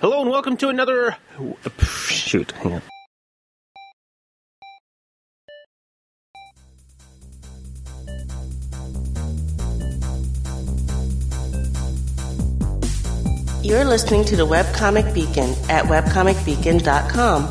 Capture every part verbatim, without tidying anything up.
Hello and welcome to another... Shoot, hang on. You're listening to the Webcomic Beacon at webcomic beacon dot com.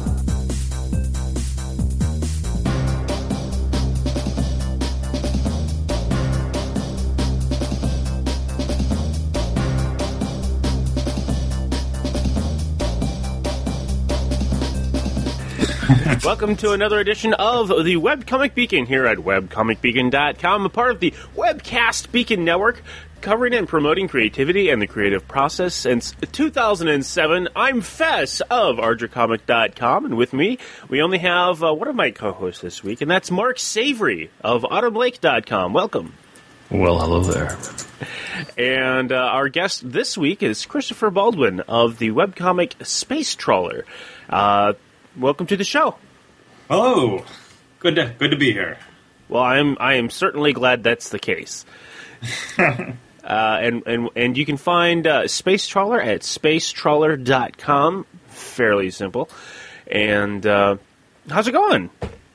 Welcome to another edition of the Webcomic Beacon here at webcomic beacon dot com, a part of the Webcast Beacon Network, covering and promoting creativity and the creative process since two thousand seven. I'm Fess of arger comic dot com, and with me, we only have uh, one of my co-hosts this week, and that's Mark Savory of autumn lake dot com. Welcome. Well, hello there. And uh, our guest this week is Christopher Baldwin of the webcomic Space Trawler. Uh, welcome to the show. Hello. Good to, good to be here. Well, I am I am certainly glad that's the case. uh, and, and and you can find uh, Space Trawler at space trawler dot com. Fairly simple. And uh, how's it going?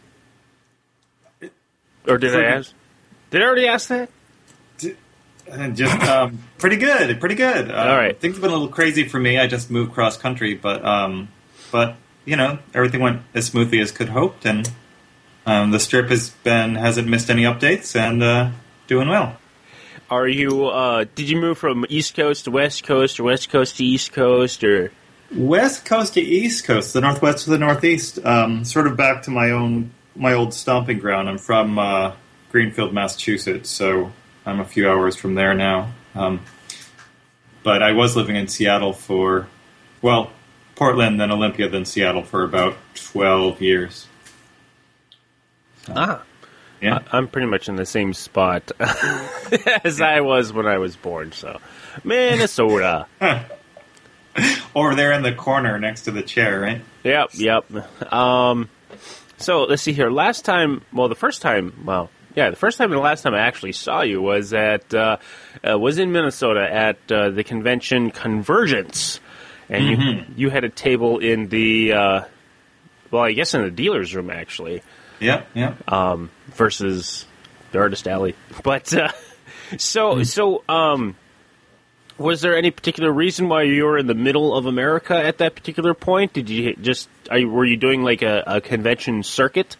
Or did I ask? Did I already ask that? Just um, pretty good, pretty good. Uh, All right. Things have been a little crazy for me. I just moved cross country, but um, but you know everything went as smoothly as could hoped, and um, the strip has been hasn't missed any updates, and uh, doing well. Are you? Uh, did you move from East Coast to West Coast, or West Coast to East Coast, or West Coast to East Coast, the Northwest to the Northeast? Um, sort of back to my own my old stomping ground. I'm from uh, Greenfield, Massachusetts, so I'm a few hours from there now. Um, but I was living in Seattle for, well, Portland, then Olympia, then Seattle for about twelve years. So, ah? Yeah. I'm pretty much in the same spot as I was when I was born, so Minnesota. Over there in the corner next to the chair, right? Yep, yep. Um, so, let's see here. Last time, well, the first time, well, yeah, the first time and the last time I actually saw you was at, uh, uh, was in Minnesota at uh, the convention Convergence. And mm-hmm. you you had a table in the, uh, well, I guess in the dealer's room, actually. Yeah, yeah. Um, versus the Artist Alley. But, uh, so, mm-hmm. so, um, was there any particular reason why you were in the middle of America at that particular point? Did you just, are you, were you doing like a, a convention circuit?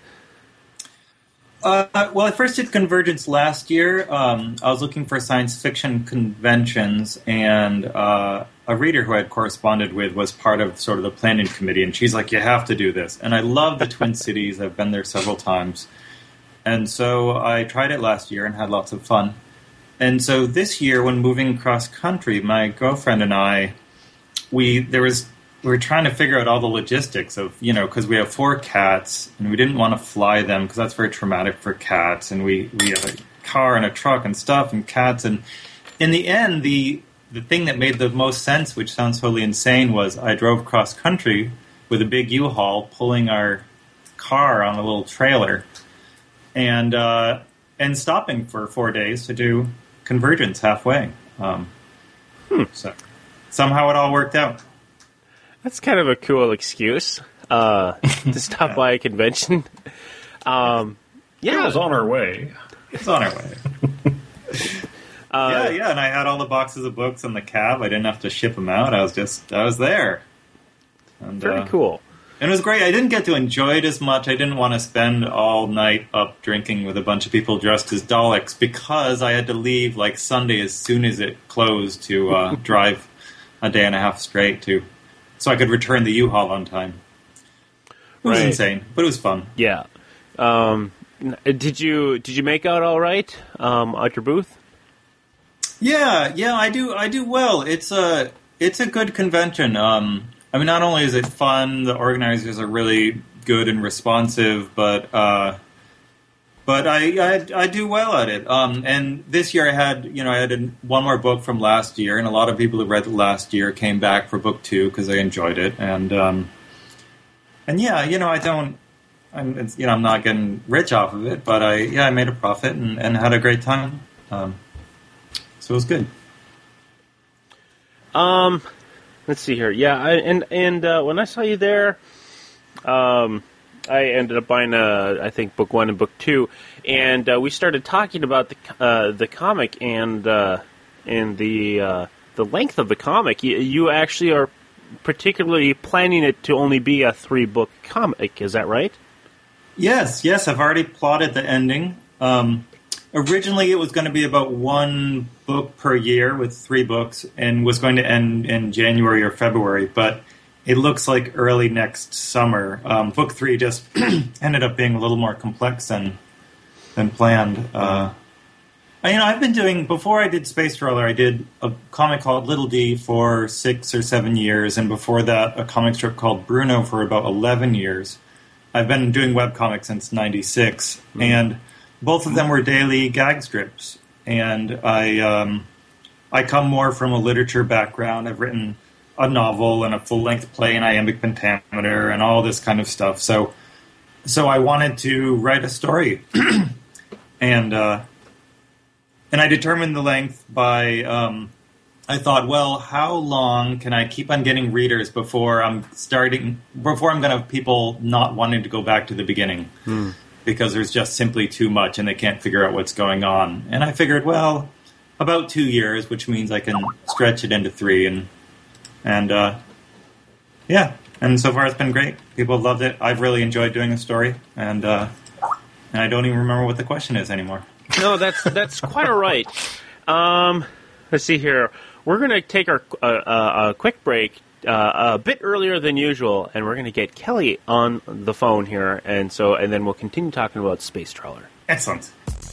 Uh, well, I first did Convergence last year. Um, I was looking for science fiction conventions, and uh, a reader who I had corresponded with was part of sort of the planning committee, and she's like, you have to do this. And I love the Twin Cities. I've been there several times. And so I tried it last year and had lots of fun. And so this year, when moving cross country, my girlfriend and I, we there was... we were trying to figure out all the logistics of, you know, because we have four cats, and we didn't want to fly them because that's very traumatic for cats, and we, we have a car and a truck and stuff and cats, and in the end, the the thing that made the most sense, which sounds totally insane, was I drove cross-country with a big U-Haul pulling our car on a little trailer and uh, and stopping for four days to do Convergence halfway. Um, hmm. So somehow it all worked out. That's kind of a cool excuse uh, to stop by a convention. Um, yeah, it was on our way. It's on our way. uh, yeah, yeah, and I had all the boxes of books in the cab. I didn't have to ship them out. I was just, I was there. And, very uh, cool. And it was great. I didn't get to enjoy it as much. I didn't want to spend all night up drinking with a bunch of people dressed as Daleks because I had to leave like Sunday as soon as it closed to uh, drive a day and a half straight to... so I could return the U-Haul on time. It was right. insane, but it was fun. Yeah. Um, did you did you make out all right um, at your booth? Yeah, yeah, I do. I do well. It's a it's a good convention. Um, I mean, not only is it fun, the organizers are really good and responsive, but uh, but I, I I do well at it. Um, and this year I had you know I had a, one more book from last year, and a lot of people who read it last year came back for book two because they enjoyed it. And um, and yeah, you know I don't. I'm it's, you know I'm not getting rich off of it, but I yeah I made a profit and, and had a great time. Um, so it was good. Um. let's see here. Yeah, I, and and uh, when I saw you there, um, I ended up buying, uh, I think, book one and book two, and uh, we started talking about the uh, the comic and uh, and the uh, the length of the comic. You, you actually are particularly planning it to only be a three book comic. Is that right? Yes, yes. I've already plotted the ending. Um, originally, it was going to be about one book per year with three books, and was going to end in January or February, but it looks like early next summer. Um, book three just ended up being a little more complex than than planned. Uh, you know, I've been doing, before I did Space Trawler, I did a comic called Little D for six or seven years, and before that, a comic strip called Bruno for about eleven years. I've been doing webcomics since ninety-six, mm-hmm. and both of them were daily gag strips. And I, um, I come more from a literature background. I've written a novel and a full-length play and iambic pentameter and all this kind of stuff. So, so I wanted to write a story, and uh, and I determined the length by. Um, I thought, well, how long can I keep on getting readers before I'm starting? Before I'm going to have people not wanting to go back to the beginning hmm. because there's just simply too much and they can't figure out what's going on. And I figured, well, about two years, which means I can stretch it into three and. And, uh, yeah, and so far it's been great. People have loved it. I've really enjoyed doing the story, and uh, and I don't even remember what the question is anymore. No, that's that's quite all right. Um, let's see here. We're going to take our uh, uh, a quick break uh, a bit earlier than usual, and we're going to get Kelly on the phone here, and so and then we'll continue talking about Space Trawler. Excellent.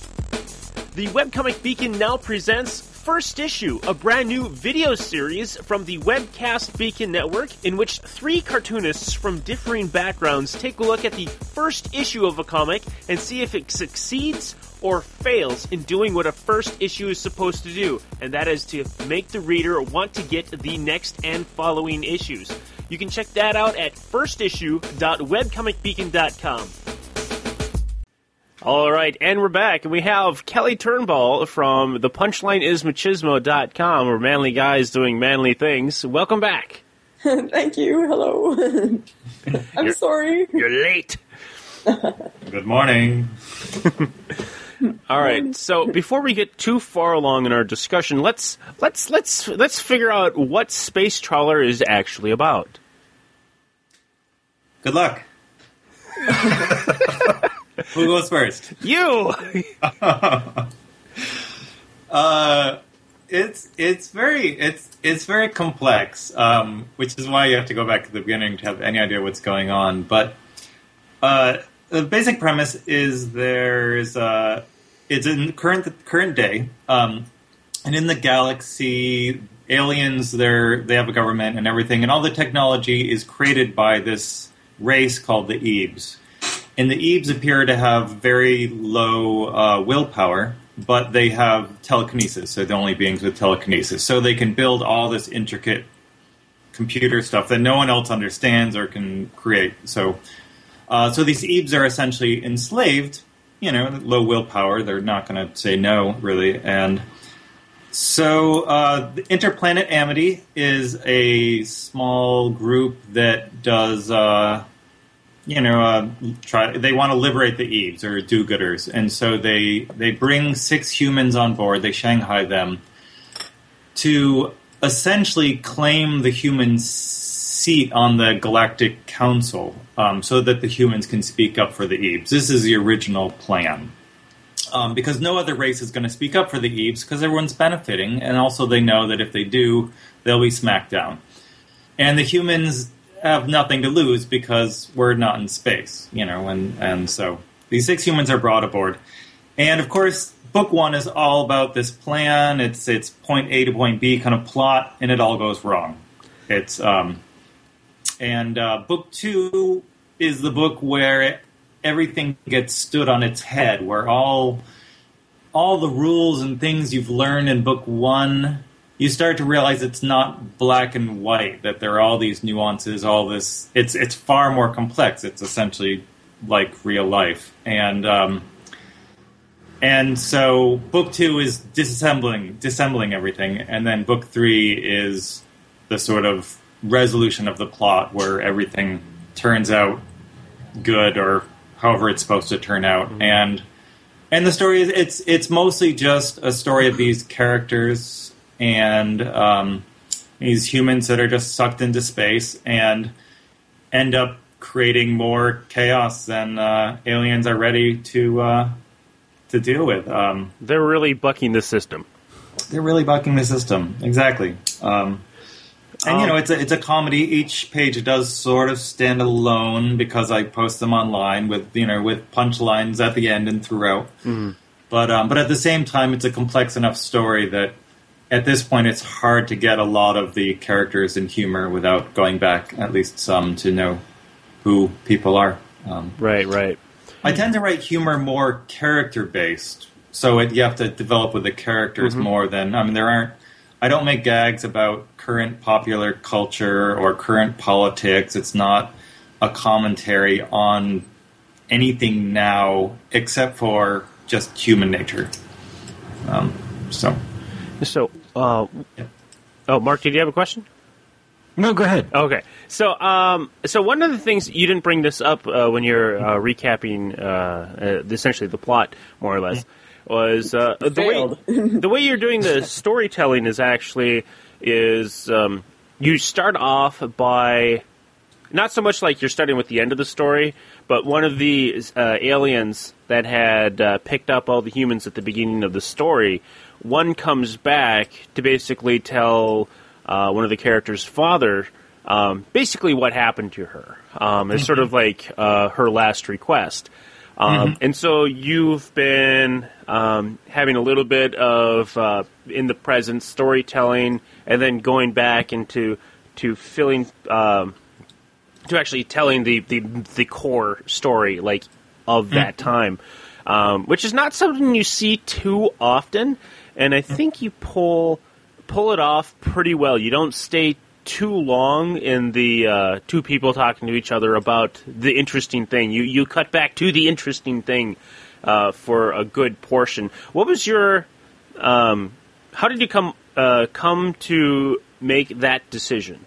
The Webcomic Beacon now presents First Issue, a brand new video series from the Webcast Beacon Network, in which three cartoonists from differing backgrounds take a look at the first issue of a comic and see if it succeeds or fails in doing what a first issue is supposed to do, and that is to make the reader want to get the next and following issues. You can check that out at first issue dot webcomic beacon dot com. All right, and we're back, and we have Kelly Turnbull from the punchline is machismo dot com, where manly guys doing manly things. Welcome back. Thank you. Hello. I'm you're, sorry. You're late. Good morning. All right, so before we get too far along in our discussion, let's let's let's let's figure out what Space Trawler is actually about. Good luck. Who goes first? You. uh, it's it's very it's it's very complex, um, which is why you have to go back to the beginning to have any idea what's going on. But uh, the basic premise is there's uh, it's in current current day, um, and in the galaxy, aliens they're they have a government and everything, and all the technology is created by this race called the Ebes. And the Ebes appear to have very low uh, willpower, but they have telekinesis. They're the only beings with telekinesis. So they can build all this intricate computer stuff that no one else understands or can create. So uh, so these Ebes are essentially enslaved, you know, low willpower. They're not going to say no, really. And so uh, the Interplanet Amity is a small group that does... Uh, You know, uh, try. They want to liberate the Ebes or do-gooders, and so they they bring six humans on board. They Shanghai them to essentially claim the human seat on the Galactic Council, um, so that the humans can speak up for the Ebes. This is the original plan, um, because no other race is going to speak up for the Ebes because everyone's benefiting, and also they know that if they do, they'll be smacked down, and the humans have nothing to lose because we're not in space, you know, and, and so these six humans are brought aboard. And of course, book one is all about this plan. It's it's point A to point B kind of plot, and it all goes wrong. It's um, and uh, book two is the book where everything gets stood on its head, where all all the rules and things you've learned in book one, you start to realize it's not black and white, that there are all these nuances, all this. It's it's far more complex. It's essentially like real life. And um, and so book two is disassembling, disassembling everything. And then book three is the sort of resolution of the plot where everything turns out good or however it's supposed to turn out. Mm-hmm. And and the story is it's it's mostly just a story of these characters and um, these humans that are just sucked into space and end up creating more chaos than uh, aliens are ready to uh, to deal with. Um, They're really bucking the system. They're really bucking the system, exactly. Um, and you know, it's a it's a comedy. Each page does sort of stand alone because I post them online with you know with punchlines at the end and throughout. Mm-hmm. But um, but at the same time, it's a complex enough story that at this point it's hard to get a lot of the characters and humor without going back at least some to know who people are. Um, right, right. I tend to write humor more character-based, so it, you have to develop with the characters mm-hmm. more than... I mean, there aren't... I don't make gags about current popular culture or current politics. It's not a commentary on anything now except for just human nature. Um, so... So, uh... Yeah. Oh, Mark, did you have a question? No, go ahead. Okay, so um, so one of the things you didn't bring this up uh, when you're uh, recapping uh, uh, essentially the plot, more or less, was uh, the way the way you're doing the storytelling is actually is um, you start off by not so much like you're starting with the end of the story, but one of the uh, aliens that had uh, picked up all the humans at the beginning of the story, one comes back to basically tell. Uh, one of the characters' father, um, basically what happened to her. Um, it's sort of like uh, her last request. Um, mm-hmm. And so you've been um, having a little bit of uh, in the present storytelling, and then going back into to filling um, to actually telling the, the the core story like of that mm-hmm. time, um, which is not something you see too often. And I think you pull. pull it off pretty well. You don't stay too long in the uh, two people talking to each other about the interesting thing. You you cut back to the interesting thing uh, for a good portion. What was your? Um, how did you come uh, come to make that decision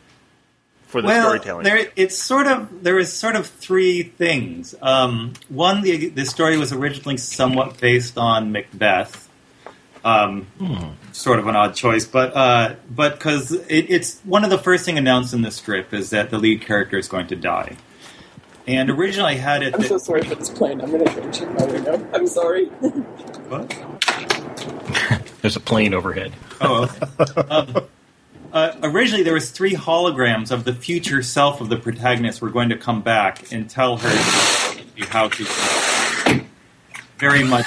for the well, storytelling? There, it's sort of there is sort of three things. Um, one, the the story was originally somewhat based on Macbeth. Um, hmm. Sort of an odd choice, but uh, but because it, it's one of the first thing announced in the strip is that the lead character is going to die. And originally I had it... I'm that, so sorry for this plane. I'm going to go check my window. I'm sorry. What? There's a plane overhead. Oh, okay. um, uh, originally there was three holograms of the future self of the protagonist were going to come back and tell her how to... Very much...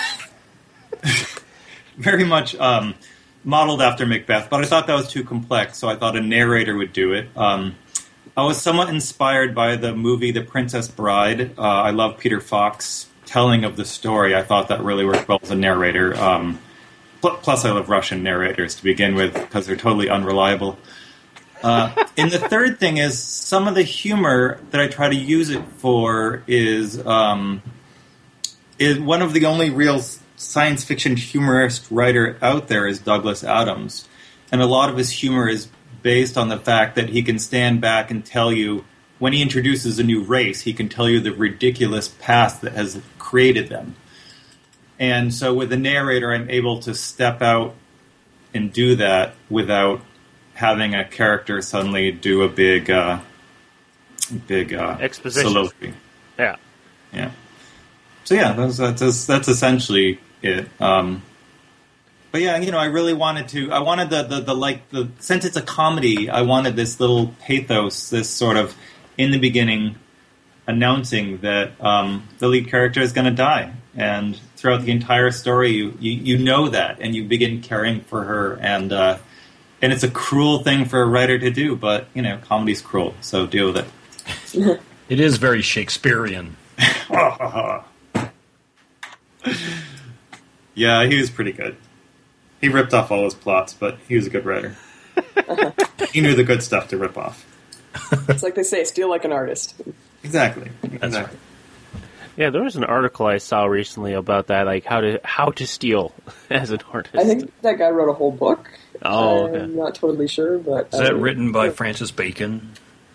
Very much um, modeled after Macbeth, but I thought that was too complex, so I thought a narrator would do it. Um, I was somewhat inspired by the movie The Princess Bride. Uh, I love Peter Falk's telling of the story. I thought that really worked well as a narrator. Um, pl- plus, I love Russian narrators to begin with, because they're totally unreliable. Uh, and the third thing is, some of the humor that I try to use it for is, um, is one of the only real... science fiction humorist writer out there is Douglas Adams. And a lot of his humor is based on the fact that he can stand back and tell you, when he introduces a new race, he can tell you the ridiculous past that has created them. And so with the narrator, I'm able to step out and do that without having a character suddenly do a big, uh, big uh, exposition. Soliloquy. Yeah. Yeah. So yeah, that's, that's, that's essentially it. Um, but yeah, you know, I really wanted to, I wanted the, the, the, like, the, since it's a comedy, I wanted this little pathos, this sort of, in the beginning, announcing that um, the lead character is going to die. And throughout the entire story, you, you, you know that, and you begin caring for her, and uh, and it's a cruel thing for a writer to do, but, you know, comedy's cruel, so deal with it. It is very Shakespearean. Yeah, he was pretty good. He ripped off all his plots, but he was a good writer. He knew the good stuff to rip off. It's like they say, steal like an artist. Exactly. That's exactly. right. Yeah, there was an article I saw recently about that, like how to how to steal as an artist. I think that guy wrote a whole book Oh, okay. I'm not totally sure, but Is that uh, written by Francis Bacon?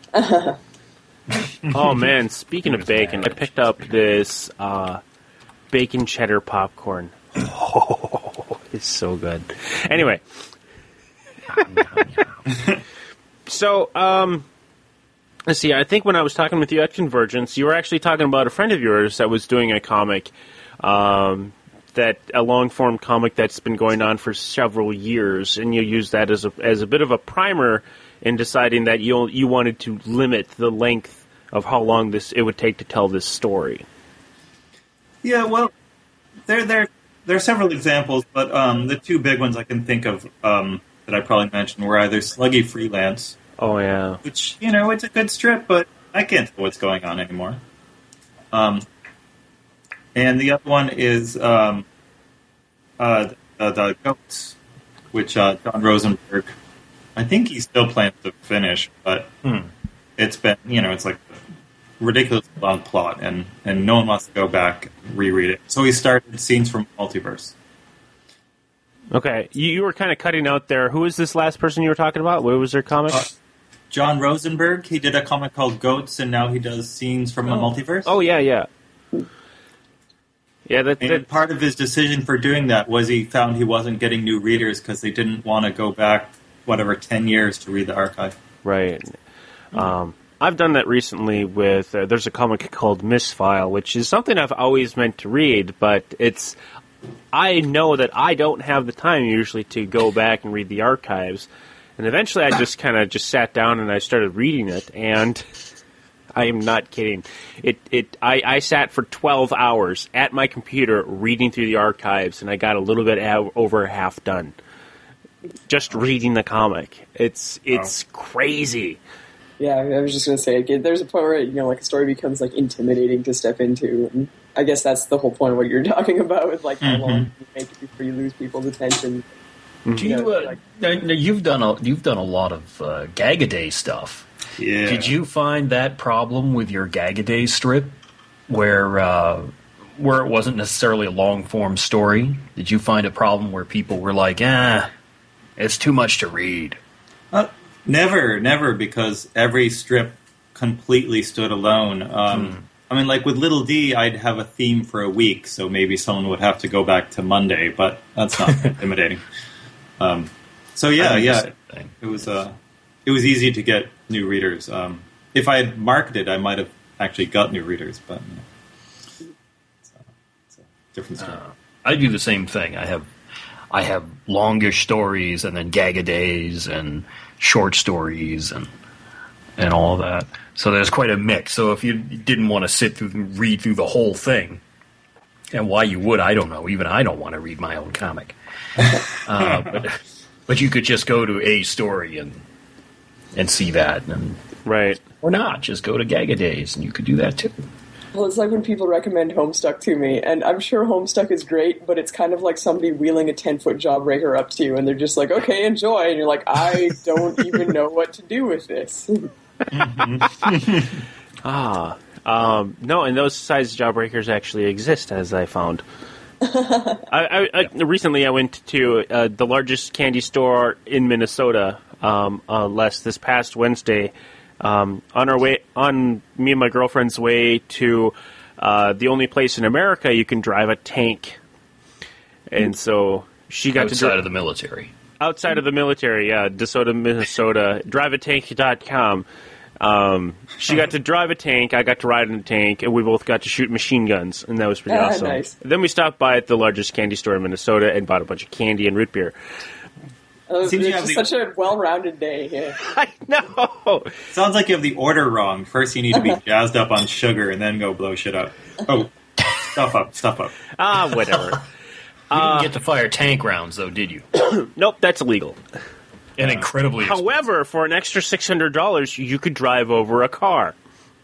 Oh man, speaking of bacon, I picked up this uh, bacon cheddar popcorn. Oh, it's so good. Anyway, so um, let's see. I think when I was talking with you at Convergence, you were actually talking about a friend of yours that was doing a comic, um, that a long form comic that's been going on for several years, and you used that as a as a bit of a primer in deciding that you you wanted to limit the length of how long this it would take to tell this story. Yeah, well, there there there are several examples, but um, the two big ones I can think of um, that I probably mentioned were either Sluggy Freelance, Oh yeah, which, you know, it's a good strip, but I can't tell what's going on anymore. Um, and the other one is um, uh, the, the Goats, which uh, John Rosenberg, I think he still plans to finish, but Hmm. it's been, you know, it's like a ridiculously long plot, and, and no one wants to go back and reread it. So he started Scenes from Multiverse. okay. You, you were kind of cutting out there. Who is this last person you were talking about? What was their comic? Uh, John Rosenberg, he did a comic called Goats, and now he does Scenes from the Multiverse. Oh yeah, yeah, yeah. That, And that part of his decision for doing that was he found he wasn't getting new readers because they didn't want to go back, whatever, ten years to read the archive. right. Um, I've done that recently with. Uh, there's a comic called Misfile, which is something I've always meant to read, but it's. I know that I don't have the time usually to go back and read the archives, and eventually I just kind of just sat down and I started reading it, and I am not kidding. It it I, I sat for twelve hours at my computer reading through the archives, and I got a little bit av- over half done. Just reading the comic. It's it's crazy. yeah, I was just going to say, like, there's a point where, you know, like, a story becomes, like, intimidating to step into, and I guess that's the whole point of what you're talking about, with, like, how long you make it before you lose people's attention. Do you, know, uh, like- now, now you've done a you've done a lot of uh, Gag-A-Day stuff. Yeah. Did you find that problem with your Gag-A-Day strip, where uh, where it wasn't necessarily a long form story? Did you find a problem where people were like, "Ah, it's too much to read"? Uh, never, never, because every strip completely stood alone. Um, I mean, like with Little D, I'd have a theme for a week, so maybe someone would have to go back to Monday, but that's not intimidating. Um, so yeah, I do the yeah, same thing. it was uh, it was easy to get new readers. Um, if I had marketed, I might have actually got new readers, but you know, it's, uh, it's a different story. Uh, I do the same thing. I have I have longish stories and then Gag-A-Days and short stories and and all that. So there's quite a mix. So if you didn't want to sit through read through the whole thing, and why you would, I don't know. Even I don't want to read my own comic. uh, but but you could just go to a story and and see that, and Right. or not, just go to Gag-A-Days, and you could do that too. Well, it's like when people recommend Homestuck to me, and I'm sure Homestuck is great, but it's kind of like somebody wheeling a ten-foot Jawbreaker up to you, and they're just like, okay, enjoy, and you're like, I don't even know what to do with this. Ah, um, no, and those size Jawbreakers actually exist, as I found. I, I, I recently I went to uh, the largest candy store in Minnesota. Um, uh, last this past Wednesday, um, on our way, on me and my girlfriend's way to uh, the only place in America you can drive a tank, and so she got Outside to of the military. outside of the military, yeah, DeSoto, Minnesota, drive a tank dot com. Um, she got to drive a tank, I got to ride in a tank, and we both got to shoot machine guns, and that was pretty Ah, awesome. nice. Then we stopped by at the largest candy store in Minnesota and bought a bunch of candy and root beer. Uh, Seems you it's have just the- such a well-rounded day. Yeah. I know! Sounds like you have the order wrong. First, you need to be jazzed up on sugar, and then go blow shit up. Oh, stuff up, stuff up. Ah, whatever. You didn't get to fire tank rounds, though, did you? Nope, that's illegal. And incredibly expensive. However, for an extra six hundred dollars, you could drive over a car.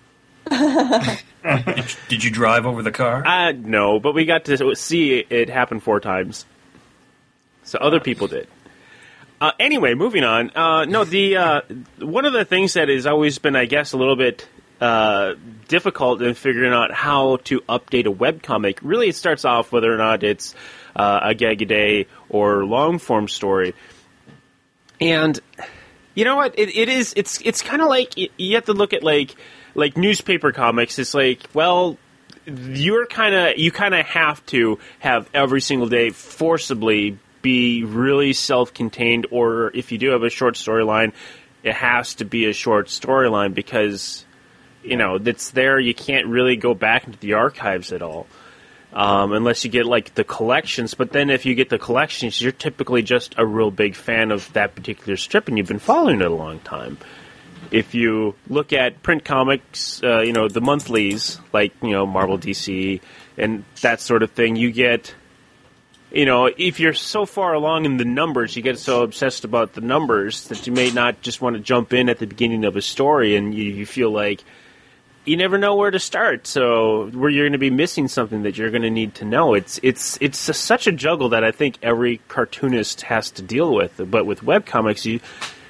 Did, did you drive over the car? Uh, no, but we got to see it happen four times. So other people did. Uh, anyway, moving on. Uh, no, the uh, one of the things that has always been, I guess, a little bit uh, difficult in figuring out how to update a webcomic. Really, it starts off whether or not it's uh, a Gag-A-Day or long-form story. And you know what? It, it is. It's it's kind of like you have to look at like like newspaper comics. It's like, well, you're kind of you kind of have to have every single day forcibly be really self-contained, or if you do have a short storyline, it has to be a short storyline because you know that's there. You can't really go back into the archives at all. Um, unless you get, like, the collections. But then if you get the collections, you're typically just a real big fan of that particular strip, and you've been following it a long time. If you look at print comics, uh, you know, the monthlies, like, you know, Marvel, D C, and that sort of thing, you get, you know, if you're so far along in the numbers, you get so obsessed about the numbers that you may not just want to jump in at the beginning of a story, and you, you feel like you never know where to start, so where you're going to be missing something that you're going to need to know. It's it's it's a, such a juggle that I think every cartoonist has to deal with. But with webcomics, you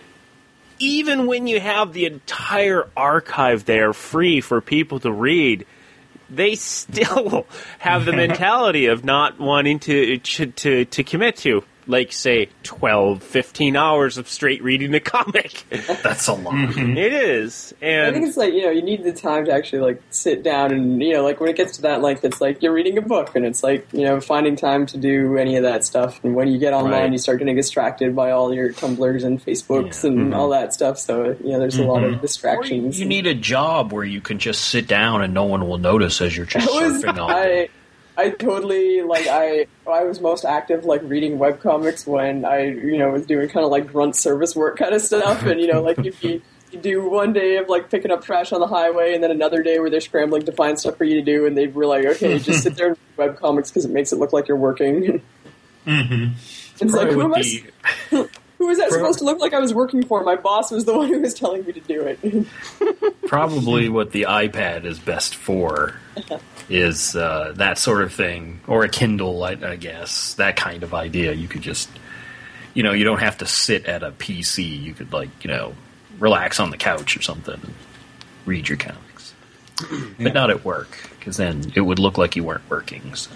even when you have the entire archive there free for people to read, they still have the mentality of not wanting to to to commit to, like, say, twelve, fifteen hours of straight reading a comic. That's a lot. Mm-hmm. It is. And I think it's like, you know, you need the time to actually, like, sit down and, you know, like, when it gets to that length, it's like you're reading a book, and it's like, you know, finding time to do any of that stuff. And when you get online, Right. you start getting distracted by all your Tumblrs and Facebooks Yeah. and Mm-hmm. all that stuff. So, you know, there's a lot of Or you, distractions. you need a job where you can just sit down and no one will notice as you're just I was, surfing all day. I, I totally, like, I I was most active, like, reading webcomics when I, you know, was doing kind of, like, grunt service work kind of stuff. And, you know, like, you'd be, you do one day of, like, picking up trash on the highway, and then another day where they're scrambling to find stuff for you to do, and they were like, okay, just sit there and read webcomics because it makes it look like you're working. Mm-hmm. It's like, Probably who am would I, be- who was that Pro- supposed to look like I was working for? My boss was the one who was telling me to do it. Probably what the iPad is best for is uh, that sort of thing, or a Kindle, I, I guess, that kind of idea. You could just, you know, you don't have to sit at a P C. You could, like, you know, relax on the couch or something and read your comics. But not at work, because then it would look like you weren't working. So.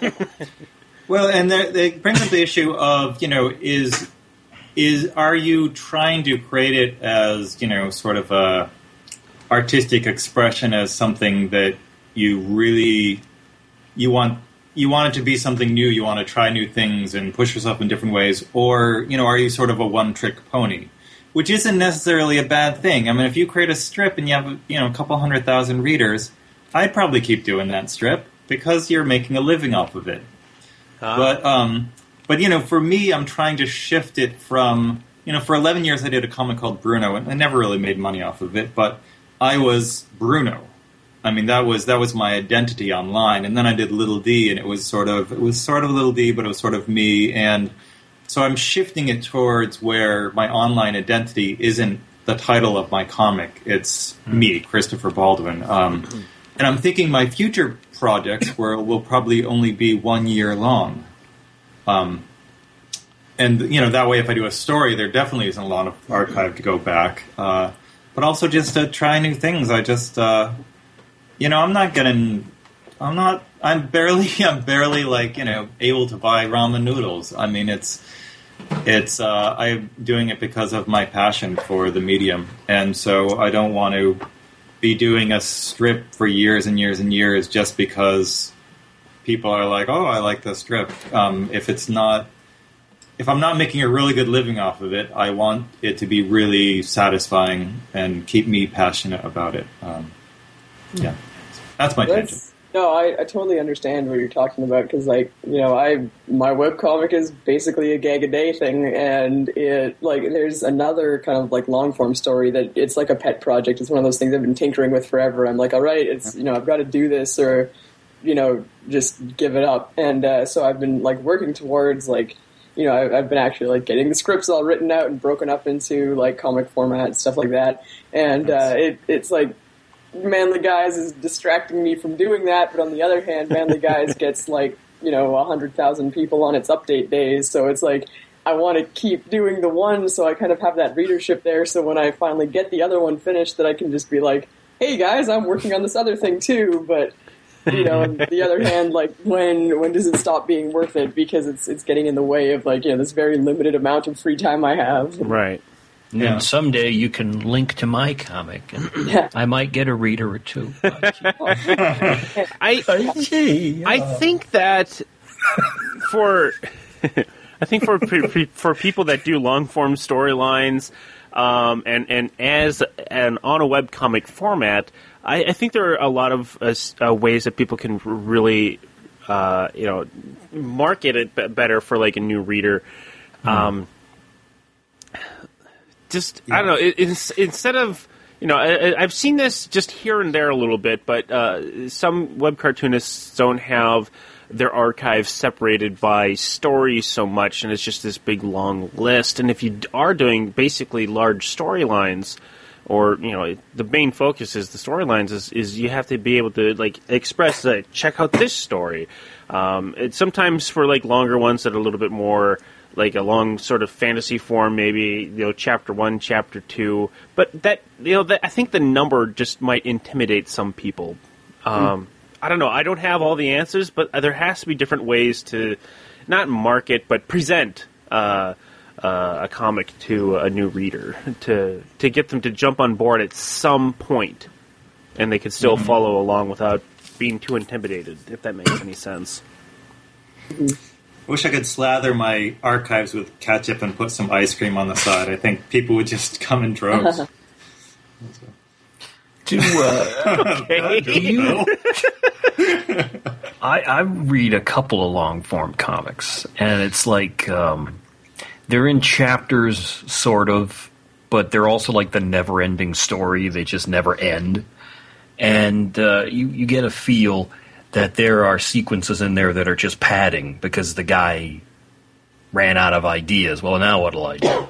Well, and there, they bring up the issue of, you know, is is are you trying to create it as, you know, sort of a artistic expression, as something that you really you want you want it to be something new, you want to try new things and push yourself in different ways, or, you know, are you sort of a one-trick pony? Which isn't necessarily a bad thing. I mean, if you create a strip and you have, you know, a couple hundred thousand readers, I'd probably keep doing that strip because you're making a living off of it. Uh, But, um, but you know, for me, I'm trying to shift it from, you know, for eleven years I did a comic called Bruno, and I never really made money off of it, but I was Bruno. I mean, that was that was my identity online, and then I did Little D, and it was sort of it was sort of Little D, but it was sort of me, and so I'm shifting it towards where my online identity isn't the title of my comic; it's me, Christopher Baldwin. Um, and I'm thinking my future projects where will probably only be one year long. Um, and, you know, that way if I do a story, there definitely isn't a lot of archive to go back. Uh, but also just to try new things. I just, uh, you know, I'm not getting, I'm not, I'm barely, I'm barely, like, you know, able to buy ramen noodles. I mean, it's, it's, uh, I'm doing it because of my passion for the medium. And so I don't want to be doing a strip for years and years and years just because people are like, oh, I like this strip. Um, if it's not, if I'm not making a really good living off of it, I want it to be really satisfying and keep me passionate about it. Um, yeah, that's my tangent. That's, no, I, I totally understand what you're talking about because, like, you know, I my webcomic is basically a gag a day thing, and it like there's another kind of like long form story that it's like a pet project. It's one of those things I've been tinkering with forever. I'm like, all right, it's you know I've got to do this or you know just give it up, and uh, so I've been like working towards like. You know, I've, I've been actually like getting the scripts all written out and broken up into like comic format stuff like that, and uh, it, it's like Manly Guys is distracting me from doing that, but on the other hand, Manly Guys gets like you know a hundred thousand people on its update days, so it's like I want to keep doing the one, so I kind of have that readership there. So when I finally get the other one finished, that I can just be like, "Hey guys, I'm working on this other thing too," but. You know, on the other hand, like when when does it stop being worth it because it's it's getting in the way of like, you know, this very limited amount of free time I have. Right. And Yeah. someday you can link to my comic, and Yeah. I might get a reader or two. I I think that for I think for for people that do long form storylines um, and and as an on a webcomic format, I, I think there are a lot of uh, uh, ways that people can really uh, you know market it b- better for like a new reader. Um, just I don't know. It, it's, instead of you know, I, I've seen this just here and there a little bit, but uh, some web cartoonists don't have their archives separated by stories so much, and it's just this big long list. And if you are doing basically large storylines, or you know, the main focus is the storylines, is, is you have to be able to like express, uh, check out this story. Um, it's sometimes for like longer ones that are a little bit more like a long sort of fantasy form, maybe you know, chapter one, chapter two. But that you know, that, I think the number just might intimidate some people. Um, mm. I don't know. I don't have all the answers, but there has to be different ways to not market, but present uh, uh, a comic to a new reader to to get them to jump on board at some point, and they could still mm-hmm. follow along without being too intimidated, if that makes any sense. I wish I could slather my archives with ketchup and put some ice cream on the side. I think people would just come in droves. Do, uh, okay. do you... I, I read a couple of long-form comics, and it's like um, they're in chapters, sort of, but they're also like the never-ending story. They just never end. And uh, you, you get a feel that there are sequences in there that are just padding because the guy ran out of ideas. Well, now what'll I do?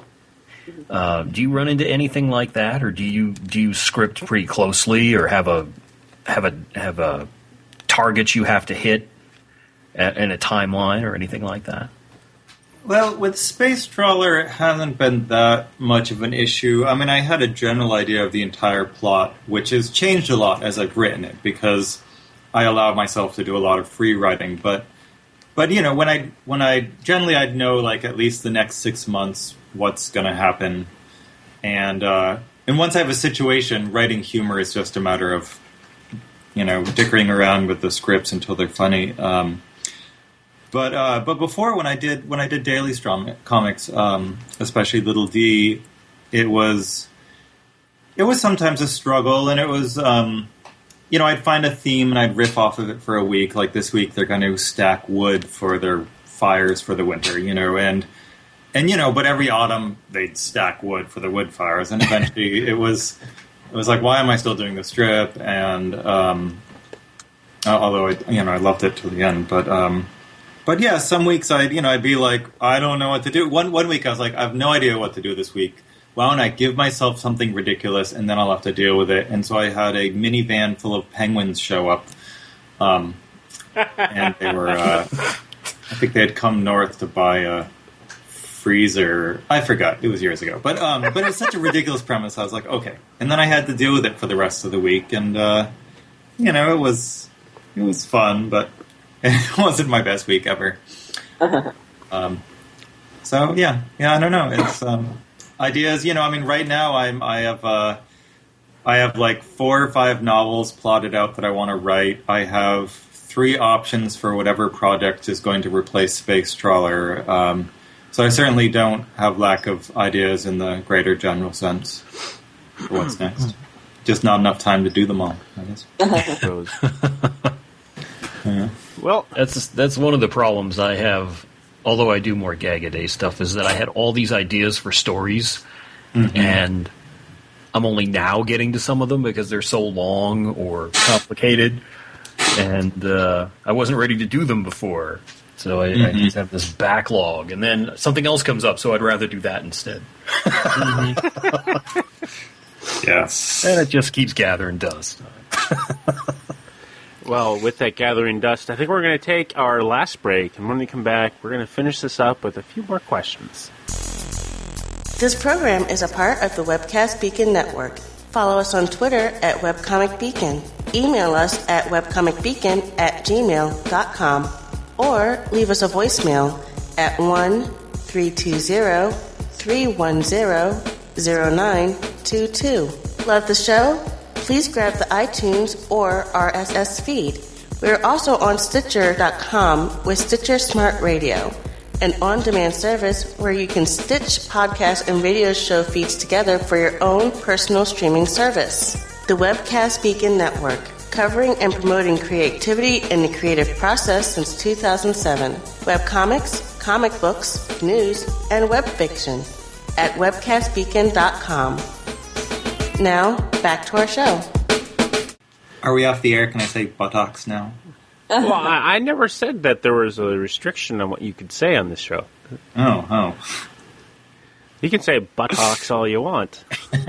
Uh, do you run into anything like that, or do you do you script pretty closely, or have a have a have a target you have to hit in a timeline, or anything like that? Well, with Space Trawler, it hasn't been that much of an issue. I mean, I had a general idea of the entire plot, which has changed a lot as I've written it, because I allow myself to do a lot of free writing. But, but you know, when I when I generally I'd know like at least the next six months what's going to happen, and uh, and once I have a situation, writing humor is just a matter of you know dickering around with the scripts until they're funny. Um, But uh, but before, when I did when I did daily strom- comics, um, especially Little D, it was it was sometimes a struggle, and it was um, you know I'd find a theme and I'd riff off of it for a week. Like this week, they're going to stack wood for their fires for the winter, you know, and and you know, but every autumn they'd stack wood for the wood fires, and eventually it was it was like, why am I still doing the strip? And um, although I, you know I loved it till the end, but. Um, But yeah, some weeks I'd you know I'd be like, I don't know what to do. One one week I was like, I have no idea what to do this week. Why don't I give myself something ridiculous and then I'll have to deal with it? And so I had a minivan full of penguins show up, um, and they were uh, I think they had come north to buy a freezer. I forgot, it was years ago. But um, but it was such a ridiculous premise. I was like, okay. And then I had to deal with it for the rest of the week, and uh, you know it was it was fun, but. It wasn't my best week ever. Um, so yeah, yeah, I don't know. It's um, ideas. You know, I mean, right now I'm I have uh, I have like four or five novels plotted out that I want to write. I have three options for whatever project is going to replace Space Trawler. Um, so I certainly don't have lack of ideas in the greater general sense for what's next. Just not enough time to do them all, I guess. Yeah. Well, that's that's one of the problems I have. Although I do more Gag-A-Day stuff, is that I had all these ideas for stories, mm-hmm. and I'm only now getting to some of them because they're so long or complicated, and uh, I wasn't ready to do them before. So I, mm-hmm. I just have this backlog, and then something else comes up, so I'd rather do that instead. Mm-hmm. Yes, and it just keeps gathering dust. Well, with that gathering dust, I think we're going to take our last break, and when we come back, we're going to finish this up with a few more questions. This program is a part of the Webcast Beacon Network. Follow us on Twitter at Webcomic Beacon. email us at webcomicbeacon at gmail dot com or leave us a voicemail at one three two zero, three one zero, zero nine two two. Love the show? Please grab the iTunes or R S S feed. We're also on Stitcher dot com with Stitcher Smart Radio, an on-demand service where you can stitch podcast and radio show feeds together for your own personal streaming service. The Webcast Beacon Network, covering and promoting creativity and the creative process since two thousand seven. Webcomics, comic books, news, and web fiction at webcast beacon dot com. Now, back to our show. Are we off the air? Can I say buttocks now? Well, I, I never said that there was a restriction on what you could say on this show. Oh, oh. You can say buttocks all you want.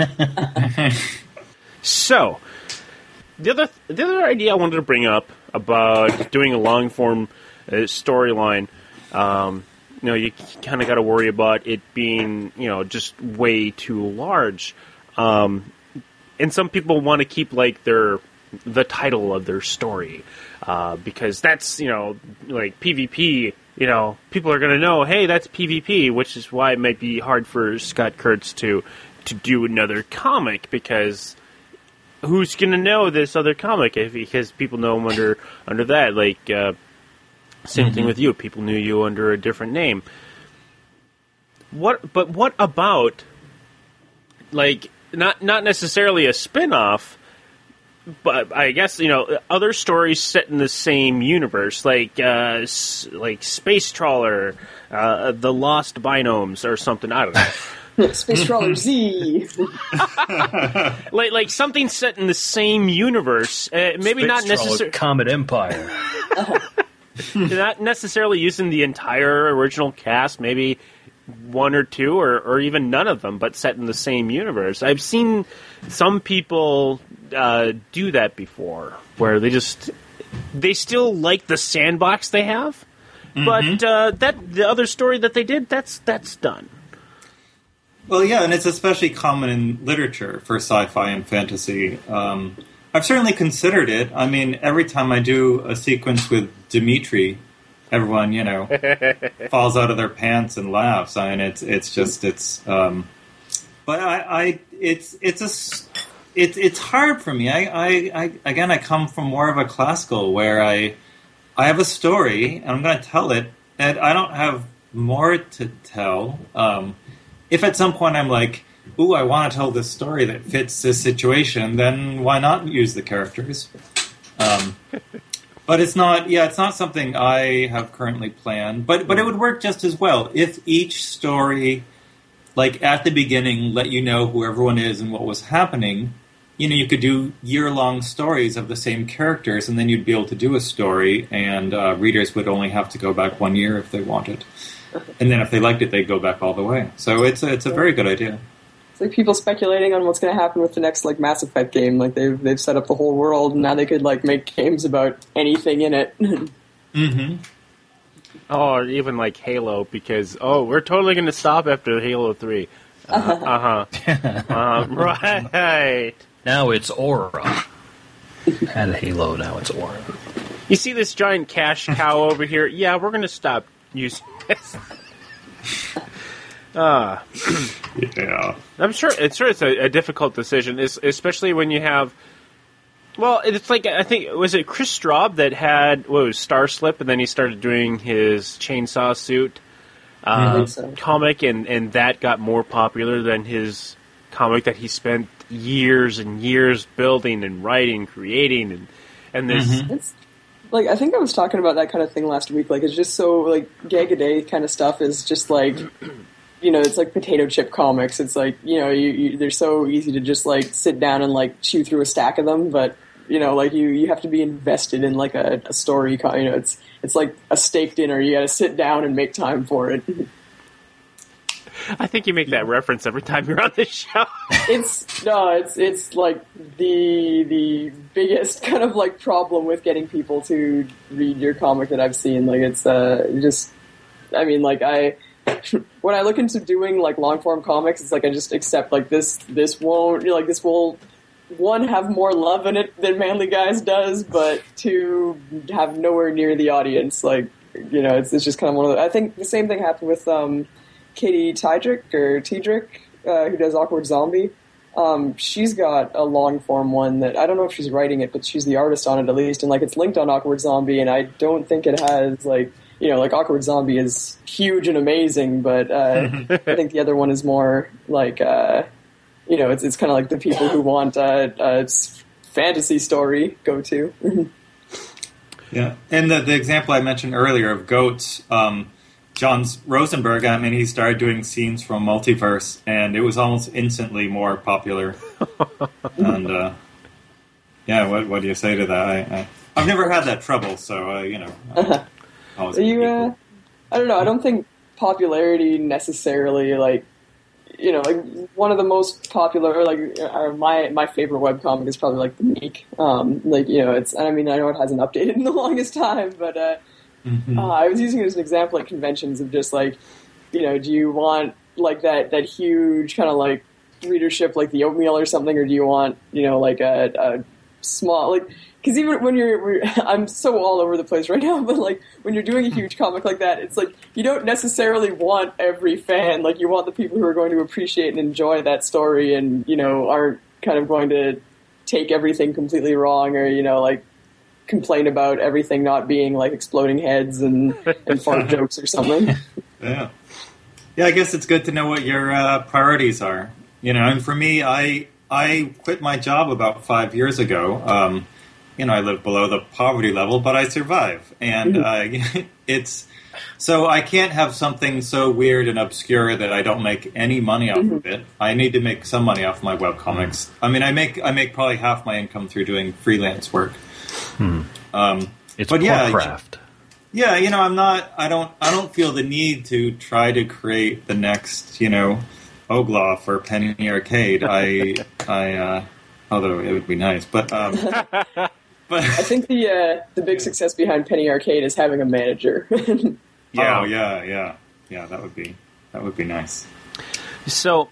So, the other the other idea I wanted to bring up about doing a long form uh, storyline, um, you know, you kind of got to worry about it being, you know, just way too large. Um, and some people want to keep like their the title of their story uh, because that's, you know, like PvP. You know, people are going to know, hey, that's PvP, which is why it might be hard for Scott Kurtz to to do another comic, because who's going to know this other comic if because people know him under under that. Like uh, same mm-hmm. thing with you. People knew you under a different name. What? But what about like not not necessarily a spin-off, but I guess, you know, other stories set in the same universe, like uh, s- like Space Trawler, uh, The Lost Binomes, or something. I don't know. Space Trawler Z. like like something set in the same universe. Uh, maybe Space not necessarily Comet Empire. Not necessarily using the entire original cast. Maybe one or two, or, or even none of them, but set in the same universe. I've seen some people uh, do that before, where they just they still like the sandbox they have, mm-hmm. but uh, that the other story that they did, that's that's done. Well, yeah, and it's especially common in literature for sci-fi and fantasy. Um, I've certainly considered it. I mean, every time I do a sequence with Dimitri, everyone, you know, falls out of their pants and laughs. I mean, it's it's just it's. Um, but I, I it's it's a it's it's hard for me. I, I, I again, I come from more of a classical where I I have a story and I'm going to tell it, and I don't have more to tell. Um, if at some point I'm like, ooh, I want to tell this story that fits this situation, then why not use the characters? Um, But it's not, yeah, it's not something I have currently planned. But but it would work just as well if each story, like at the beginning, let you know who everyone is and what was happening. You know, you could do year-long stories of the same characters, and then you'd be able to do a story, and uh, readers would only have to go back one year if they wanted. And then if they liked it, they'd go back all the way. So it's a, it's a very good idea. It's like people speculating on what's going to happen with the next like Mass Effect game. Like they've they've set up the whole world, and now they could like make games about anything in it. Mm-hmm. Oh, or even like Halo, because oh, we're totally going to stop after Halo three. Uh huh. Uh-huh. um, right. Now it's Aura. Had a Halo, now it's Aura. You see this giant cash cow over here? Yeah, we're going to stop using this. Uh, yeah. I'm sure it's sure it's a, a difficult decision, especially when you have. Well, it's like I think was it Chris Straub that had what was Star Slip, and then he started doing his Chainsaw Suit uh, so. comic, and, and that got more popular than his comic that he spent years and years building and writing, creating, and and this. Mm-hmm. It's, like I think I was talking about that kind of thing last week. Like it's just so like gag a day kind of stuff is just like. You know, it's like potato chip comics. It's like, you know, you, you, they're so easy to just, like, sit down and, like, chew through a stack of them. But, you know, like, you, you have to be invested in, like, a, a story. You know, it's it's like a steak dinner. You got to sit down and make time for it. I think you make that reference every time you're on the show. It's, no, it's, it's like, the the biggest kind of, like, problem with getting people to read your comic that I've seen. Like, it's uh, just, I mean, like, I... when I look into doing like long form comics, it's like I just accept like this. This won't you know, like this will one, have more love in it than Manly Guys does, but two, have nowhere near the audience. Like, you know, it's, it's just kind of one of the... I think the same thing happened with um, Katie Tydrick, or Tiedrick, uh, who does Awkward Zombie. Um, she's got a long-form one that... I don't know if she's writing it, but she's the artist on it at least, and, like, it's linked on Awkward Zombie, and I don't think it has, like... You know, like, Awkward Zombie is huge and amazing, but uh, I think the other one is more, like... Uh, You know, it's it's kind of like the people who want a, a fantasy story go to. Yeah, and the the example I mentioned earlier of goats, um, John Rosenberg. I mean, he started doing scenes from Multiverse, and it was almost instantly more popular. and uh, yeah, what what do you say to that? I, I I've never had that trouble, so uh, you know. Uh-huh. I you, uh, I don't know. I don't think popularity necessarily like. You know, like one of the most popular, or like or my my favorite webcomic is probably like The Meek. Um, like you know, it's. I mean, I know it hasn't updated in the longest time, but uh, mm-hmm. uh, I was using it as an example at conventions of just like, you know, do you want like that that huge kind of like readership like the Oatmeal or something, or do you want you know like a, a small like. Because even when you're, I'm so all over the place right now, but like when you're doing a huge comic like that, it's like you don't necessarily want every fan. Like you want the people who are going to appreciate and enjoy that story, and you know aren't kind of going to take everything completely wrong, or you know like complain about everything not being like exploding heads and and fart jokes or something. Yeah, yeah. I guess it's good to know what your uh, priorities are. You know, and for me, I I quit my job about five years ago. Um, You know, I live below the poverty level, but I survive. And uh, it's... So I can't have something so weird and obscure that I don't make any money off mm-hmm. of it. I need to make some money off my webcomics. I mean, I make I make probably half my income through doing freelance work. Hmm. Um, it's but poor yeah, craft. Yeah, you know, I'm not... I don't I don't feel the need to try to create the next, you know, Ogloff or Penny Arcade. I... I uh, although it would be nice, but... Um, But, I think the uh, the big success behind Penny Arcade is having a manager. yeah. Oh yeah, yeah, yeah. That would be that would be nice. So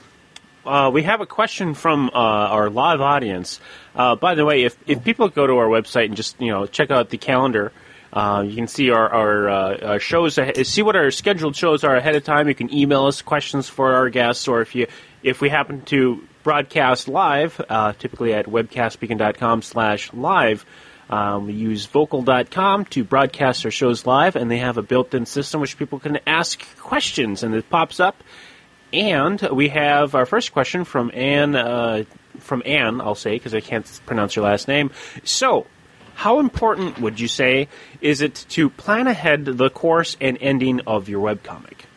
uh, we have a question from uh, our live audience. Uh, by the way, if if people go to our website and just you know check out the calendar, uh, you can see our our, uh, our shows. See what our scheduled shows are ahead of time. You can email us questions for our guests, or if you if we happen to broadcast live, uh, typically at webcastbeacon.com slash live. Um, we use vocal dot com to broadcast our shows live, and they have a built-in system which people can ask questions, and it pops up. And we have our first question from Anne, uh, from Anne, I'll say, because I can't pronounce your last name. So, how important, would you say, is it to plan ahead the course and ending of your webcomic?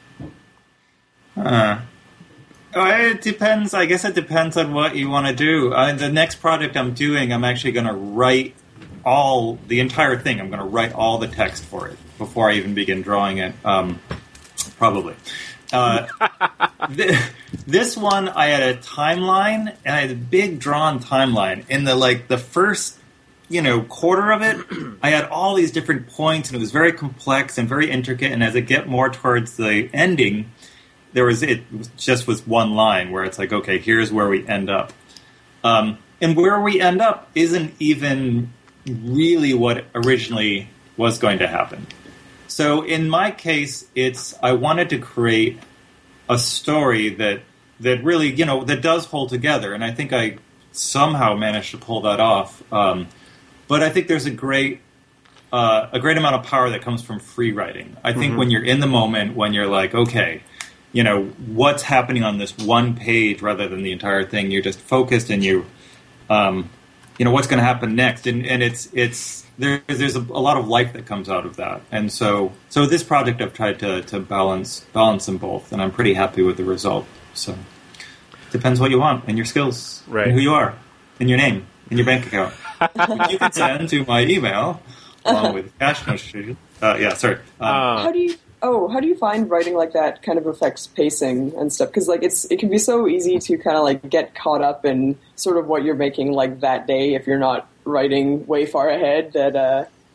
Uh Oh, it depends. I guess it depends on what you want to do. Uh, the next project I'm doing, I'm actually going to write all, the entire thing. I'm going to write all the text for it before I even begin drawing it, um, probably. Uh, th- this one, I had a timeline, and I had a big drawn timeline. In the, like, the first, you know, quarter of it, I had all these different points, and it was very complex and very intricate, and as it get more towards the ending... There was it just was one line where it's like, okay, here's where we end up, um, and where we end up isn't even really what originally was going to happen. So in my case, it's I wanted to create a story that that really you know that does hold together, and I think I somehow managed to pull that off. Um, but I think there's a great uh, a great amount of power that comes from free writing. I think mm-hmm. when you're in the moment, when you're like, okay. You know, what's happening on this one page rather than the entire thing. You're just focused and you, um, you know, what's going to happen next. And, and it's, it's, there, there's a, a lot of life that comes out of that. And so, so this project I've tried to, to balance, balance them both. And I'm pretty happy with the result. So it depends what you want and your skills right. and who you are and your name and your bank account, which you can send to my email along with cash notification. Uh, yeah, sorry. Um, uh, how do you, Oh, how do you find writing like that kind of affects pacing and stuff? Because like it's it can be so easy to kind of like get caught up in sort of what you're making like that day if you're not writing way far ahead. That uh,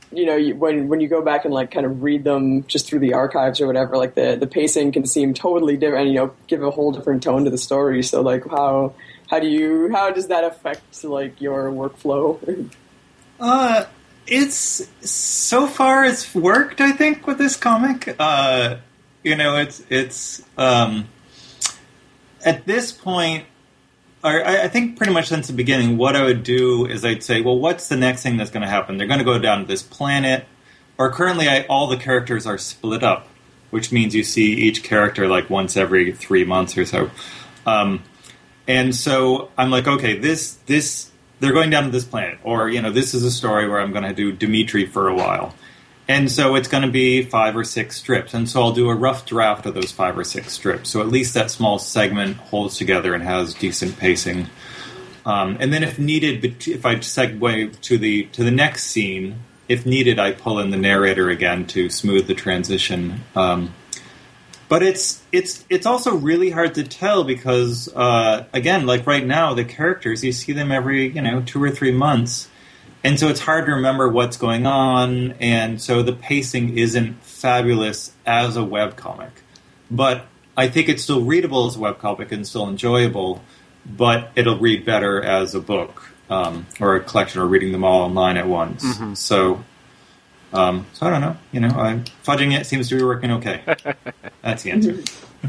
you know, you, when when you go back and like kind of read them just through the archives or whatever, like the, the pacing can seem totally different, and, you know, give a whole different tone to the story. So like how how do you how does that affect like your workflow? Uh, it's so far it's worked, I think, with this comic. Uh, you know, it's it's um, at this point. Or I think pretty much since the beginning, what I would do is I'd say, well, what's the next thing that's going to happen? They're going to go down to this planet. Or currently, I, all the characters are split up, which means you see each character like once every three months or so. Um, and so I'm like, okay, this this they're going down to this planet. Or, you know, this is a story where I'm going to do Dimitri for a while. And so it's going to be five or six strips. And so I'll do a rough draft of those five or six strips. So at least that small segment holds together and has decent pacing. Um, and then if needed, if I segue to the to the next scene, if needed, I pull in the narrator again to smooth the transition. Um, but it's it's it's also really hard to tell because, uh, again, like right now, the characters, you see them every, you know, two or three months. And so it's hard to remember what's going on, and so the pacing isn't fabulous as a webcomic. But I think it's still readable as a webcomic and still enjoyable, but it'll read better as a book um, or a collection or reading them all online at once. Mm-hmm. So, um, so I don't know. You know, I'm, fudging it seems to be working okay. That's the answer.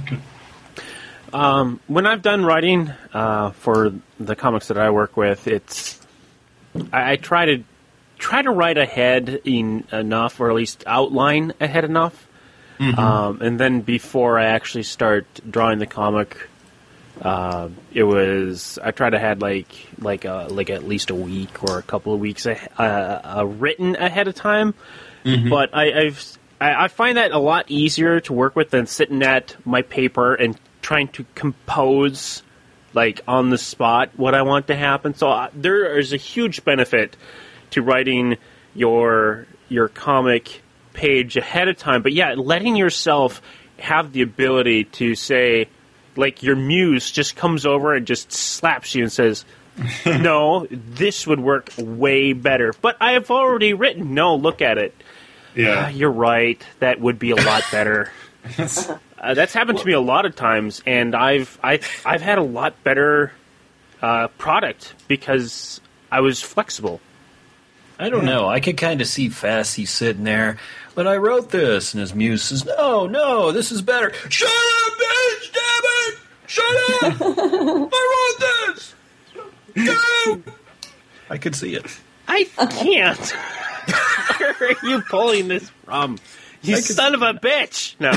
um, when I've done writing uh, for the comics that I work with, it's I, I try to try to write ahead in enough, or at least outline ahead enough, mm-hmm. um, and then before I actually start drawing the comic, uh, it was I try to have like like a, like at least a week or a couple of weeks a, uh, uh, written ahead of time. Mm-hmm. But I, I've I, I find that a lot easier to work with than sitting at my paper and trying to compose, like, on the spot what I want to happen. So uh, there is a huge benefit to writing your your comic page ahead of time. But yeah, letting yourself have the ability to say, like, your muse just comes over and just slaps you and says, no, this would work way better. But I have already written, no, look at it. Yeah. Uh, you're right. That would be a lot better. Uh, that's happened to me a lot of times, and I've I've, I've had a lot better uh, product because I was flexible. I don't know. I could kind of see Fassi sitting there, but I wrote this, and his muse says, no, no, this is better. Shut up, bitch, damn it! Shut up! I wrote this! Go! I could see it. I can't. Where are you pulling this from? You son of a bitch! No.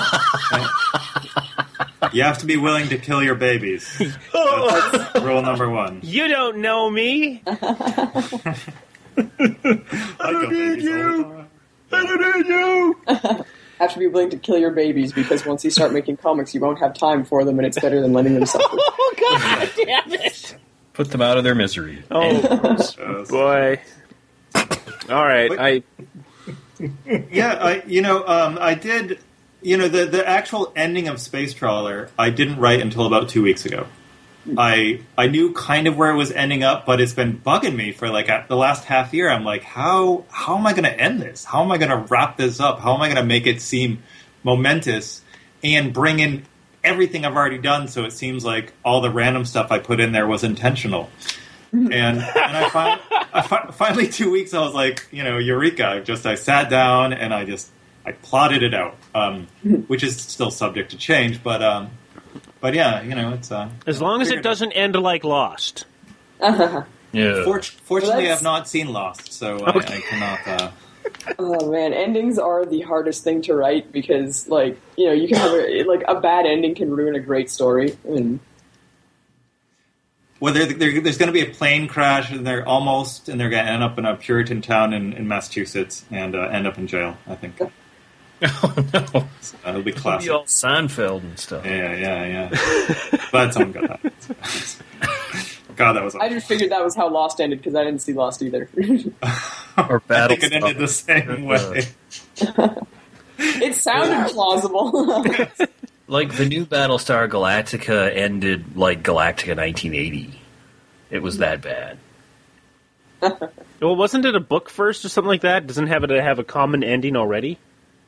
You have to be willing to kill your babies. That's rule number one. You don't know me. I don't need you. I don't need you. Have to be willing to kill your babies because once you start making comics, you won't have time for them, and it's better than letting them suffer. Oh God damn it! Put them out of their misery. Oh boy! All right, Wait. I. Yeah, I, you know, um, I did, you know, the, the actual ending of Space Trawler, I didn't write until about two weeks ago. I I knew kind of where it was ending up, but it's been bugging me for like the last half year. I'm like, how how am I going to end this? How am I going to wrap this up? How am I going to make it seem momentous and bring in everything I've already done so it seems like all the random stuff I put in there was intentional? And, and I, find, I fi- finally two weeks I was like, you know, eureka! I just I sat down and I just I plotted it out, um, which is still subject to change, but um, but yeah, you know, it's uh, as long as it doesn't end like Lost. Uh-huh. Yeah. Fort- fortunately, Well, I've not seen Lost, so I, Okay. I cannot. Uh, Oh man, endings are the hardest thing to write because, like, you know, you can have a, like a bad ending can ruin a great story. And well, there, there, there's going to be a plane crash, and they're almost, and they're going to end up in a Puritan town in, in Massachusetts and uh, end up in jail. I think uh, Oh, no. it'll be It'll classic. be all Seinfeld and stuff. Yeah, yeah, yeah. But someone got that. God, that was. I just figured that was how Lost ended because I didn't see Lost either. Or I think it Battlestar. ended the same way. It sounded plausible. Like, the new Battlestar Galactica ended like Galactica nineteen eighty. It was that bad. Well, wasn't it a book first or something like that? Doesn't have it have a common ending already?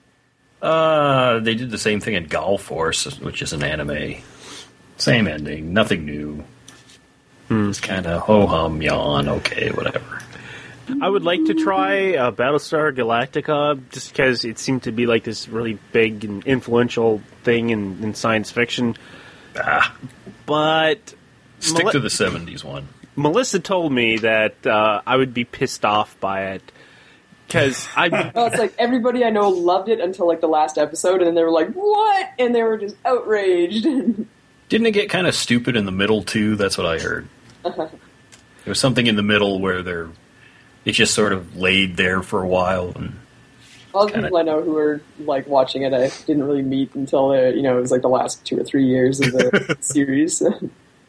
Uh, they did the same thing in Gal Force, which is an anime. Same ending, nothing new. Hmm. It's kind of ho-hum, yawn, okay, whatever. I would like to try uh, Battlestar Galactica, just because it seemed to be like this really big and influential thing in, in science fiction. Ah, But stick Mel- to the seventies one. Melissa told me that uh, I would be pissed off by it. Because I... Well, it's like everybody I know loved it until like the last episode, and then they were like, "What?" And they were just outraged. Didn't it get kind of stupid in the middle, too? That's what I heard. Uh-huh. There was something in the middle where they're it's just sort of laid there for a while. And All the kinda... people I know who were like watching it, I didn't really meet until uh, you know it was like the last two or three years of the series. I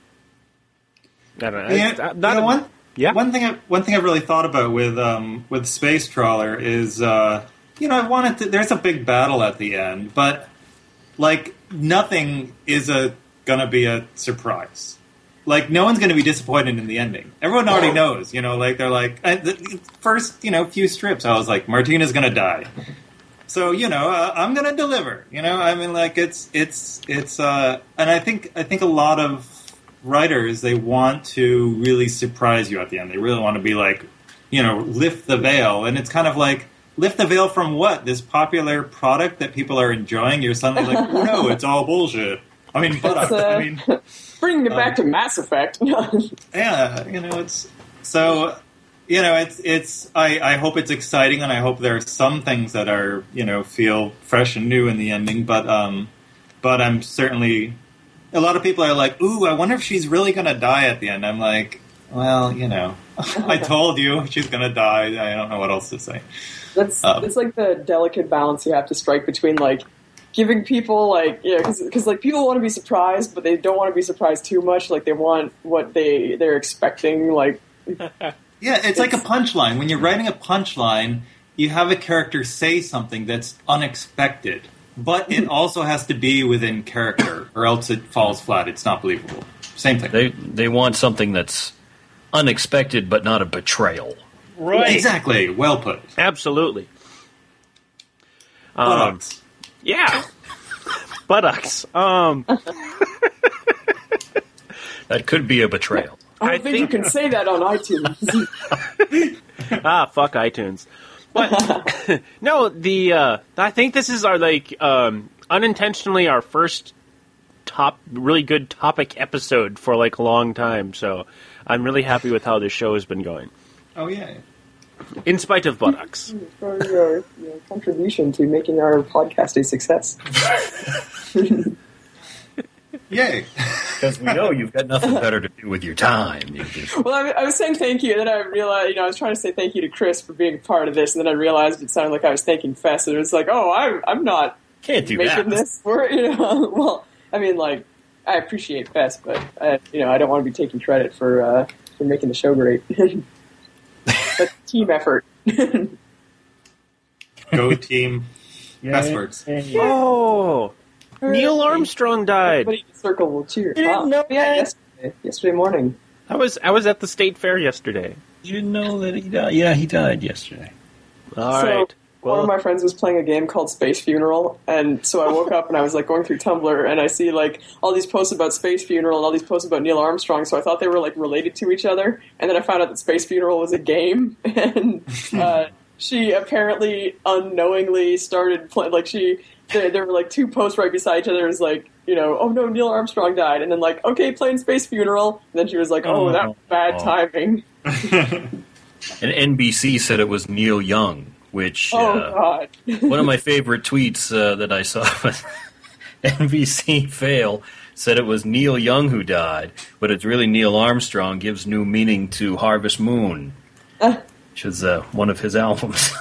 don't know. Yeah, I, I, you not know, a- one, yeah? one thing I, one thing I've really thought about with um, with Space Trawler is, uh, you know, I wanted to. There's a big battle at the end, but like nothing is a gonna be a surprise. Like no one's gonna be disappointed in the ending. Everyone already knows. You know, like they're like I, the first, you know, few strips. I was like, Martina's gonna die. So you know, uh, I'm gonna deliver. You know, I mean, like it's it's it's, uh, and I think I think a lot of writers, they want to really surprise you at the end. They really want to be like, you know, lift the veil. And it's kind of like, lift the veil from what? This popular product that people are enjoying? You're suddenly like, oh, no, it's all bullshit. I mean, but uh, I mean, bringing it back um, to Mass Effect. yeah, you know, it's so, you know, it's it's. I, I hope it's exciting, and I hope there are some things that are, you know, feel fresh and new in the ending. But um, but I'm certainly. A lot of people are like, ooh, I wonder if she's really going to die at the end. I'm like, well, you know, I told you she's going to die. I don't know what else to say. That's Um, it's like the delicate balance you have to strike between like giving people like you know because like people want to be surprised, but they don't want to be surprised too much. Like they want what they they're expecting. Like Yeah, it's, it's like a punchline. When you're writing a punchline, you have a character say something that's unexpected. But it also has to be within character, or else it falls flat. It's not believable. Same thing. They they want something that's unexpected but not a betrayal. Right. Exactly. Well put. Absolutely. Um, Buttocks. yeah. Buttocks. Um, That could be a betrayal. I don't I think, you think- can say that on iTunes. ah, fuck iTunes. But no, the uh, I think this is our like um, unintentionally our first top really good topic episode for like a long time. So I'm really happy with how this show has been going, Oh, yeah. in spite of buttocks. For your, your contribution to making our podcast a success. Yay. Because we know you've got nothing better to do with your time. You just, Well, I, I was saying thank you, and then I realized, you know, I was trying to say thank you to Chris for being a part of this, and then I realized it sounded like I was thanking Fess, and it was like, oh, I'm, I'm not can't do making that. this for, you know, well, I mean, like, I appreciate Fess, but, I, you know, I don't want to be taking credit for, uh, for making the show great. But team effort. Go team. Best words. Oh, Neil Armstrong died. Everybody in the circle will cheer. You didn't know Yeah, that? yesterday, yesterday morning. I was I was at the state fair yesterday. You didn't know that he died? Yeah, he died yesterday. All So, right. One Well, of my friends was playing a game called Space Funeral, and so I woke up and I was like going through Tumblr, and I see like all these posts about Space Funeral and all these posts about Neil Armstrong, so I thought they were like related to each other, and then I found out that Space Funeral was a game, and uh, she apparently unknowingly started playing, like she, there, there were like two posts right beside each other, it was like, you know, oh no, Neil Armstrong died, and then like, okay, playing Space Funeral, and then she was like, oh, Oh, that was bad oh. timing. And N B C said it was Neil Young, which Oh uh, god. one of my favorite tweets uh, that I saw was N B C fail said it was Neil Young who died, but it's really Neil Armstrong gives new meaning to Harvest Moon, which is uh, one of his albums.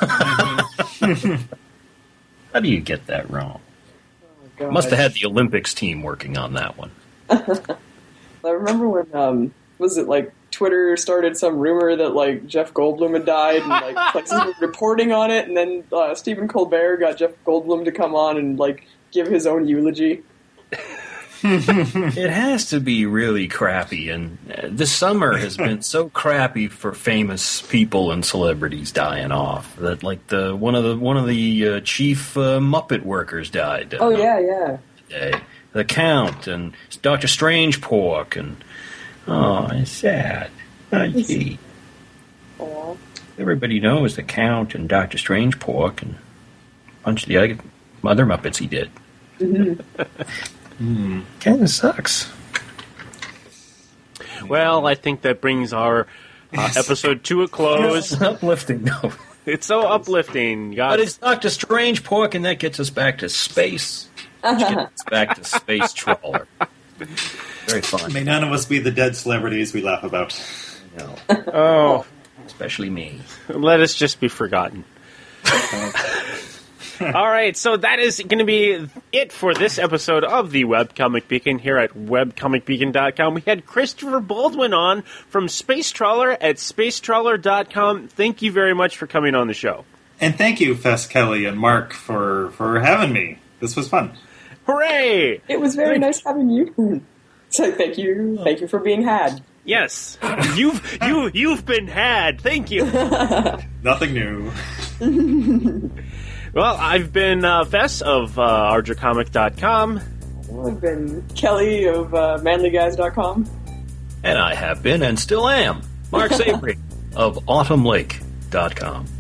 How do you get that wrong? God. Must have had the Olympics team working on that one. I remember when, um, was it like Twitter started some rumor that like Jeff Goldblum had died, and like places were reporting on it, and then uh, Stephen Colbert got Jeff Goldblum to come on and like give his own eulogy. It has to be really crappy, and uh, this summer has been so crappy for famous people and celebrities dying off. That like the one of the one of the uh, chief uh, Muppet workers died. Oh yeah, yeah. Today. The Count and Doctor Strange Pork and oh, it's sad. Oh, gee. Aw. Everybody knows the Count and Doctor Strange Pork and a bunch of the other other Muppets he did. Hmm. Kind of sucks. Well, I think that brings our uh, episode to a close. It's uplifting, no. It's so uplifting. God. But it's Doctor Strange Pork, and that gets us back to space. Which gets us back to Space Trawler. Very fun. May none of us be the dead celebrities we laugh about. No. Oh, Especially me. let us just be forgotten. All right, so that is going to be it for this episode of the Webcomic Beacon here at webcomic beacon dot com. We had Christopher Baldwin on from Space Trawler at space trawler dot com. Thank you very much for coming on the show. And thank you, Fess Kelly and Mark, for, for having me. This was fun. Hooray! It was very nice having you. So thank you, thank you for being had. Yes, you've you you've been had. Thank you. Nothing new. Well, I've been uh, Fess of uh, arger comic dot com. I've been Kelly of uh, manly guys dot com. And I have been and still am Mark Sabry of autumn lake dot com.